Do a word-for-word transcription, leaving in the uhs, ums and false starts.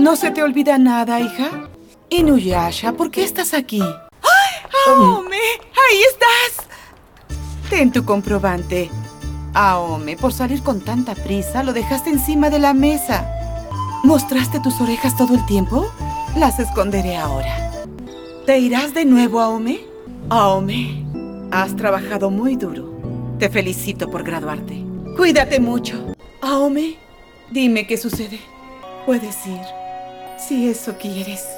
¿No se te olvida nada, hija? Inuyasha, ¿por qué estás aquí? ¡Ay, Aome! ¡Ahí estás! Ten tu comprobante. Aome, por salir con tanta prisa, lo dejaste encima de la mesa. ¿Mostraste tus orejas todo el tiempo? Las esconderé ahora. ¿Te irás de nuevo, Aome? Aome, has trabajado muy duro. Te felicito por graduarte. Cuídate mucho. Aome, dime qué sucede. Puedes ir, si eso quieres.